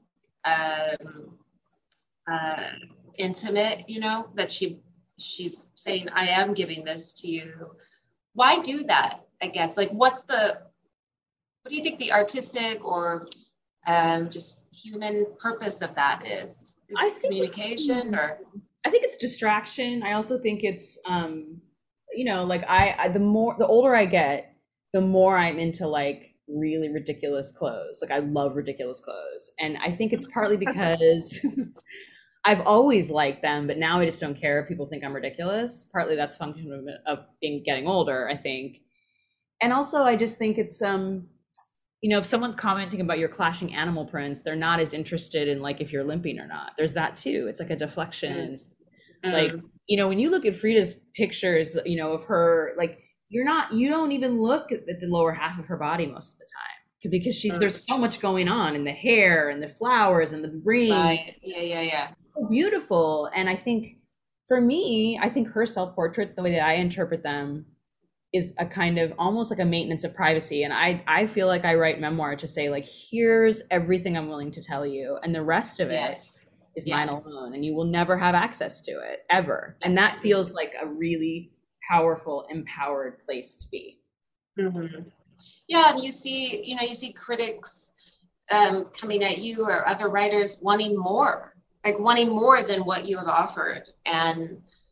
intimate, that she's saying, I am giving this to you. Why do that? I guess, like, what do you think the artistic or just human purpose of that is? I think communication, or I think it's distraction. I also think it's like the older I get, the more I'm into like really ridiculous clothes. Like I love ridiculous clothes, and I think it's partly because I've always liked them, but now I just don't care if people think I'm ridiculous. Partly that's function of getting older, I think. And also I just think it's if someone's commenting about your clashing animal prints, they're not as interested in like if you're limping or not. There's that too. It's like a deflection. Like, when you look at Frida's pictures, of her, like you don't even look at the lower half of her body most of the time because there's so much going on in the hair and the flowers and the ring. Right. Yeah. So beautiful. And I think for me, her self-portraits, the way that I interpret them, is a kind of almost like a maintenance of privacy. And I feel like I write memoir to say like, here's everything I'm willing to tell you. And the rest of it is mine alone. And you will never have access to it ever. And that feels like a really powerful, empowered place to be. Mm-hmm. Yeah. And you see critics coming at you or other writers wanting more than what you have offered. And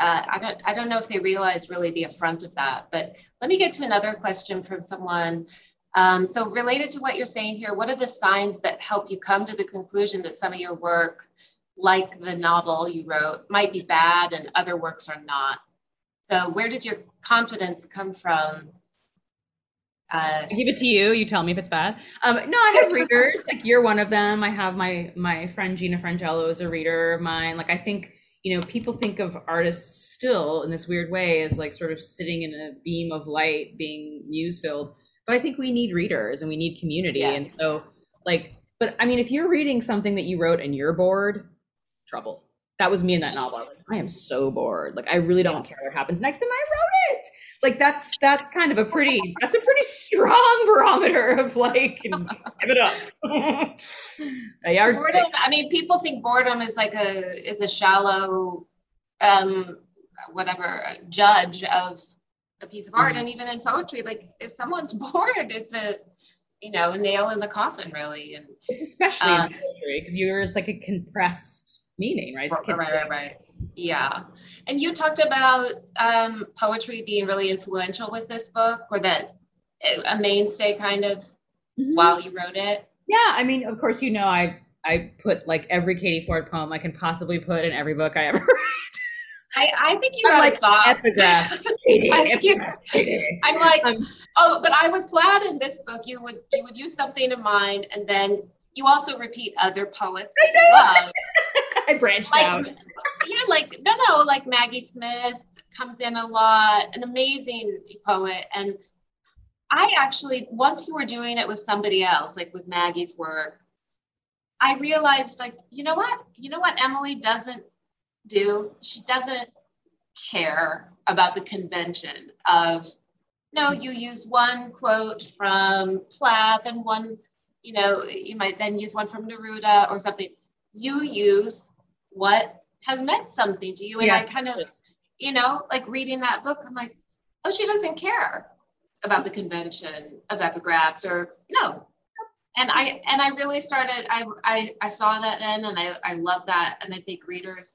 I don't know if they realize really the affront of that. But let me get to another question from someone. So related to what you're saying here, what are the signs that help you come to the conclusion that some of your work, like the novel you wrote, might be bad and other works are not? So where does your confidence come from? I give it to you. You tell me if it's bad. No, I have readers. Like, you're one of them. I have my friend Gina Frangello is a reader of mine. Like, I think, people think of artists still in this weird way as like sort of sitting in a beam of light, being muse filled. But I think we need readers and we need community. Yeah. And so, but I mean, if you're reading something that you wrote and you're bored, trouble. That was me in that novel. I was like, I am so bored. Like, I really don't care what happens next. And I wrote it. Like, that's kind of a pretty strong barometer of like, give it up. A yardstick. Boredom, I mean, people think boredom is like a shallow, judge of a piece of art. And even in poetry, like, if someone's bored, it's a nail in the coffin, really. And it's especially in poetry because it's like a compressed meaning, right? Right. Yeah. And you talked about poetry being really influential with this book, or that a mainstay kind of while you wrote it. Yeah. I mean, of course, I put like every Katie Ford poem I can possibly put in every book I ever write. I think you gotta stop. Epigraph. I'm like, but I was glad in this book you would use something of mine, and then you also repeat other poets that you love. I branched out. Yeah, like Maggie Smith comes in a lot, an amazing poet. And I actually, once you were doing it with somebody else, like with Maggie's work, I realized, like, you know what Emily doesn't do? She doesn't care about the convention of, no, you use one quote from Plath and one, you might then use one from Neruda or something. You use what has meant something to you. And I kind of, like reading that book, I'm like, oh, she doesn't care about the convention of epigraphs or no. And I really started, I saw that then, and I love that. And I think readers,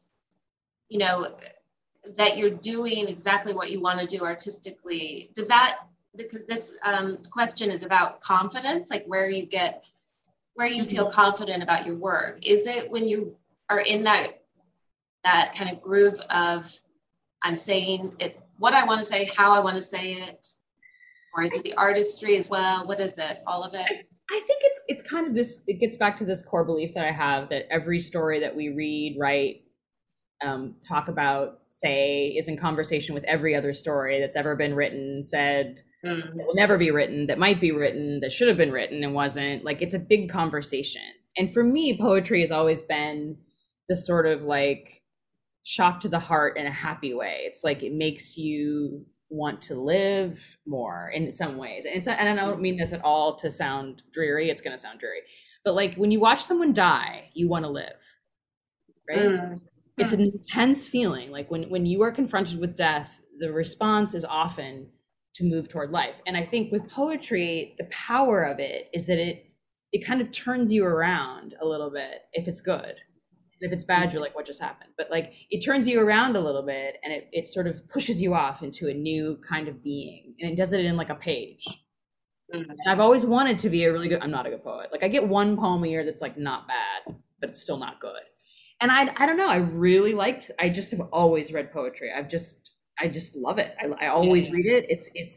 that you're doing exactly what you want to do artistically. Because this question is about confidence, like where you feel confident about your work. Is it when you are in that kind of groove of, I'm saying it, what I want to say, how I want to say it, or is it the artistry as well? What is it? All of it? I think it's kind of this, it gets back to this core belief that I have that every story that we read, write, talk about, say, is in conversation with every other story that's ever been written, said, that will never be written, that might be written, that should have been written and wasn't. Like, it's a big conversation. And for me, poetry has always been this sort of like shock to the heart in a happy way. It's like, it makes you want to live more in some ways. And I don't mean this at all to sound dreary. It's going to sound dreary. But like, when you watch someone die, you want to live, right? It's an intense feeling. Like when you are confronted with death, the response is often to move toward life. And I think with poetry, the power of it is that it kind of turns you around a little bit if it's good. And if it's bad, you're like, what just happened? But like, it turns you around a little bit, and it sort of pushes you off into a new kind of being. And it does it in like a page. And I've always wanted to be I'm not a good poet. Like, I get one poem a year that's like not bad, but it's still not good. And I don't know, I just have always read poetry. I just love it. I always read it.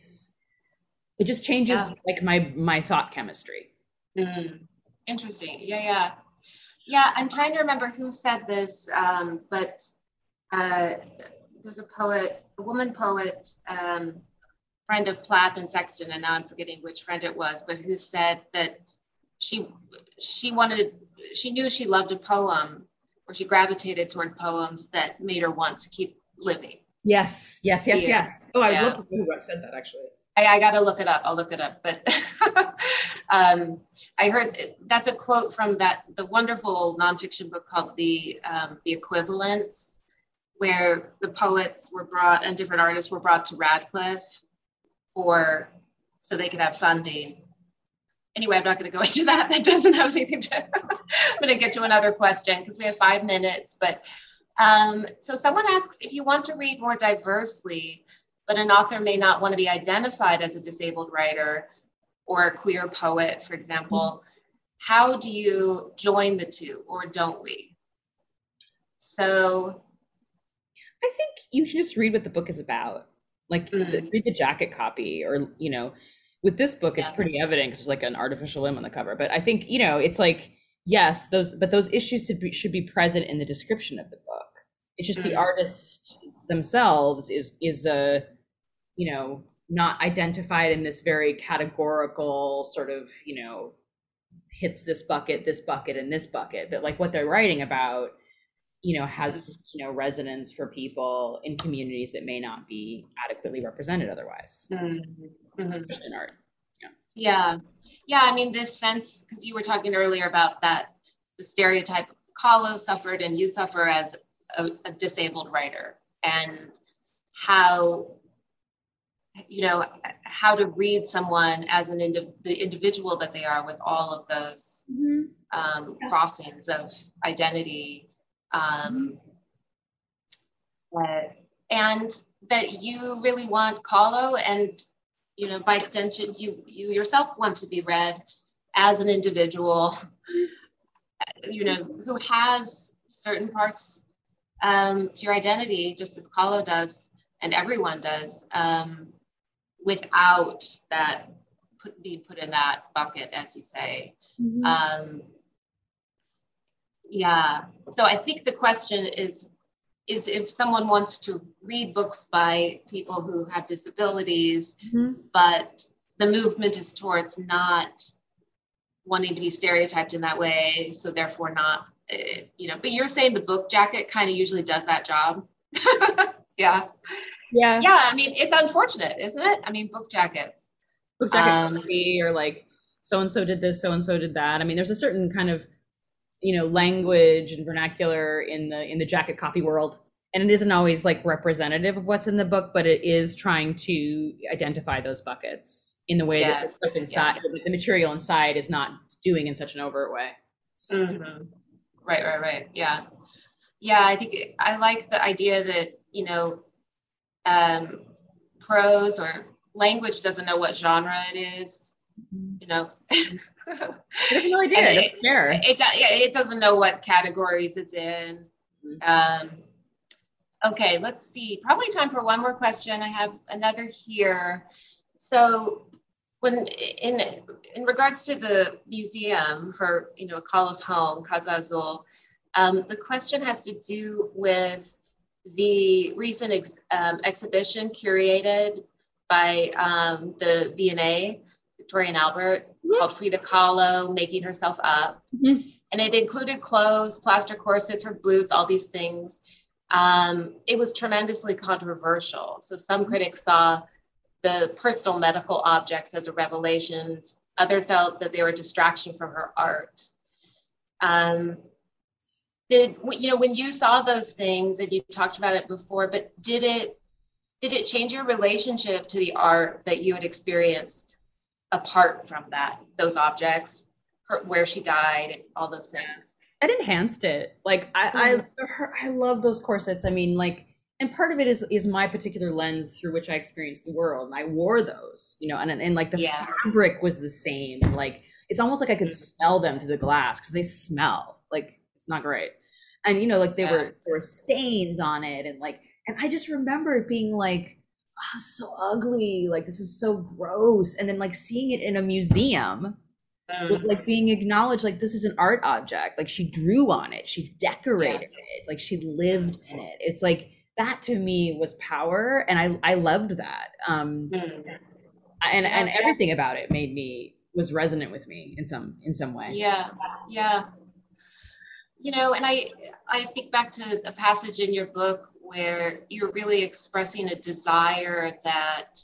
It just changes like my thought chemistry. Interesting. Yeah. I'm trying to remember who said this, but there's a woman poet, friend of Plath and Sexton, and now I'm forgetting which friend it was, but who said that she knew she loved a poem, or she gravitated toward poems that made her want to keep living. Yes. Oh, I'd love to know who said that, actually. I got to look it up. I'll look it up. But I heard that's a quote from the wonderful nonfiction book called The Equivalents, where the poets were brought and different artists were brought to Radcliffe so they could have funding. Anyway, I'm not going to go into that. That doesn't have anything to. I'm going to get to another question because we have 5 minutes. But So someone asks, if you want to read more diversely, but an author may not want to be identified as a disabled writer or a queer poet, for example, how do you join the two, or don't we? So I think you should just read what the book is about. Like, read the jacket copy, or, with this book, it's pretty evident because there's like an artificial limb on the cover. But I think, it's like, yes, those issues should be present in the description of the book. It's just the artists themselves is not identified in this very categorical sort of, hits this bucket, and this bucket. But like what they're writing about, has, resonance for people in communities that may not be adequately represented otherwise, especially in art. Yeah. I mean, this sense, because you were talking earlier about that, the stereotype, Kahlo suffered and you suffer as a disabled writer, and how to read someone as the individual that they are, with all of those crossings of identity, and that you really want Kahlo, and by extension you yourself want to be read as an individual, who has certain parts to your identity, just as Kahlo does and everyone does, without that being put in that bucket, as you say. So I think the question is if someone wants to read books by people who have disabilities, but the movement is towards not wanting to be stereotyped in that way, so therefore not, but you're saying the book jacket kind of usually does that job. Yeah, I mean, it's unfortunate, isn't it? I mean, book jackets or like so and so did this, so and so did that. I mean, there's a certain kind of language and vernacular in the jacket copy world, and it isn't always like representative of what's in the book, but it is trying to identify those buckets in the way that the stuff inside, the material inside, is not doing in such an overt way. Right. Yeah, I think I like the idea that prose or language doesn't know what genre it is. It has no idea. It doesn't know what categories it's in. Okay, let's see. Probably time for one more question. I have another here. So, when in regards to the museum, her Kahlo's home, Casa Azul, the question has to do with the recent exhibition curated by the V&A, Victoria and Albert, called Frida Kahlo, Making Herself Up. And it included clothes, plaster corsets, her boots, all these things. It was tremendously controversial. So some critics saw the personal medical objects as a revelation. Others felt that they were a distraction from her art. When you saw those things, and you talked about it before, but did it change your relationship to the art that you had experienced apart from those objects, where she died, all those things? It enhanced it. Like I love those corsets. I mean, like, and part of it is my particular lens through which I experienced the world, and I wore those, and like the fabric was the same, and like it's almost like I could smell them through the glass because they smell like it's not great, and like there were stains on it, and I just remember it being like, oh, this is so ugly, like this is so gross, and then like seeing it in a museum was like being acknowledged, like this is an art object, like she drew on it, she decorated it, like she lived in it. It's like that to me was power, and I loved that. And everything about it was resonant with me in some way. And I think back to a passage in your book where you're really expressing a desire that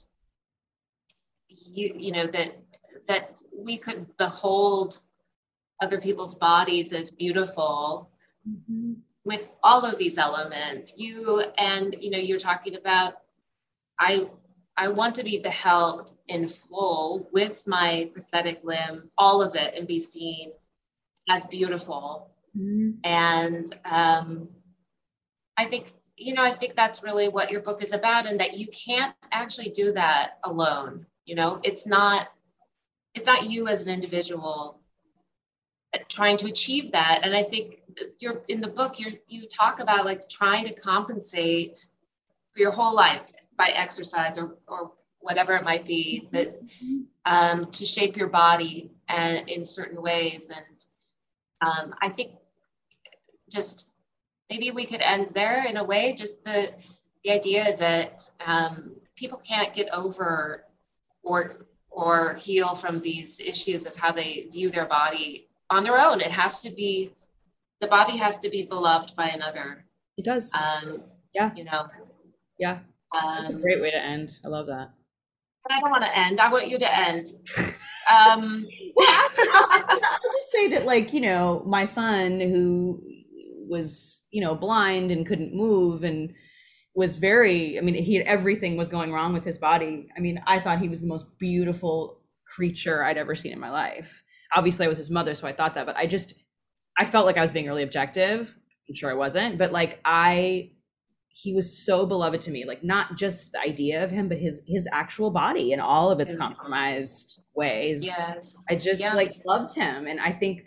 that we could behold other people's bodies as beautiful, with all of these elements. You're talking about, I want to be beheld in full with my prosthetic limb, all of it, and be seen as beautiful. And I think, I think that's really what your book is about, and that you can't actually do that alone. It's not you as an individual trying to achieve that. And I think you're in the book, you talk about like trying to compensate for your whole life by exercise or whatever it might be, that to shape your body and in certain ways. And I think just maybe we could end there in a way, just the idea that people can't get over or heal from these issues of how they view their body on their own. The body has to be beloved by another. It does. Yeah. Yeah. That's a great way to end. I love that. But I don't want to end. I want you to end. Well, I'll just say that, like, my son, who was, blind and couldn't move and was everything was going wrong with his body. I mean, I thought he was the most beautiful creature I'd ever seen in my life. Obviously I was his mother, so I thought that, but I felt like I was being really objective. I'm sure I wasn't, but like he was so beloved to me, like not just the idea of him, but his actual body and all of its compromised ways. Yes. I just loved him. And I think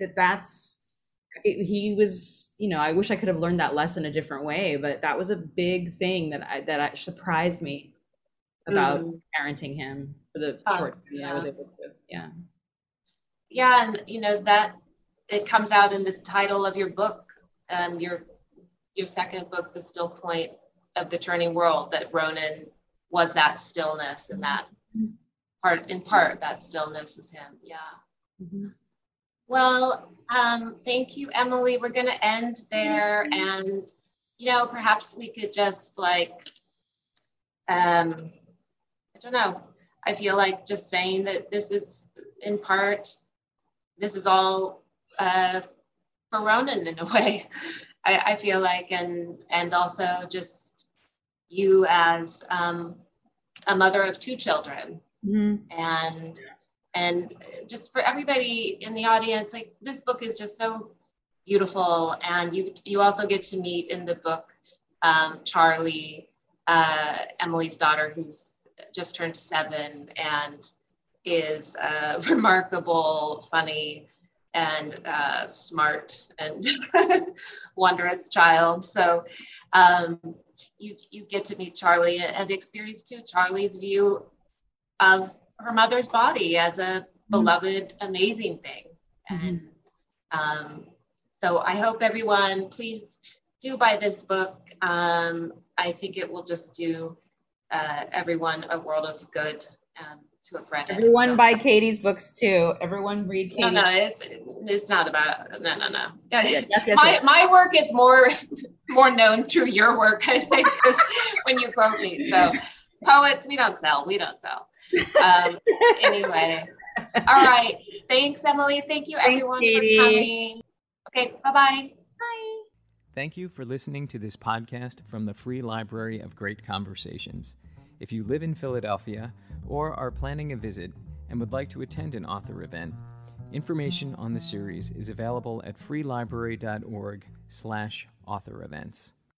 he was, I wish I could have learned that lesson a different way, but that was a big thing that surprised me about parenting him for the short time that I was able to. Yeah. Yeah. And that it comes out in the title of your book, your second book, The Still Point of the Turning World, that Ronan was that stillness, and that in part that stillness was him. Yeah. Mm-hmm. Well, thank you, Emily. We're going to end there, and perhaps we could just I don't know. I feel like just saying that this is in part, this is all for Ronan in a way. I feel like, and also just you as a mother of two children, and just for everybody in the audience, like, this book is just so beautiful. And you also get to meet in the book Charlie, Emily's daughter, who's just turned 7 and is a remarkable, funny, and smart and wondrous child. So you get to meet Charlie and experience too Charlie's view of her mother's body as a beloved, amazing thing. And so I hope everyone, please do buy this book. I think it will just do everyone a world of good to have read it. Everyone buy Katie's books too. Everyone read Katie. No, it's not about, no. Yes. My work is more known through your work, I think, when you quote me. So poets, we don't sell. Anyway, all right. Thanks, Emily. Thank you, everyone, for coming. Okay, bye-bye. Bye. Thank you for listening to this podcast from the Free Library of Great Conversations. If you live in Philadelphia or are planning a visit and would like to attend an author event, information on the series is available at freelibrary.org/author events.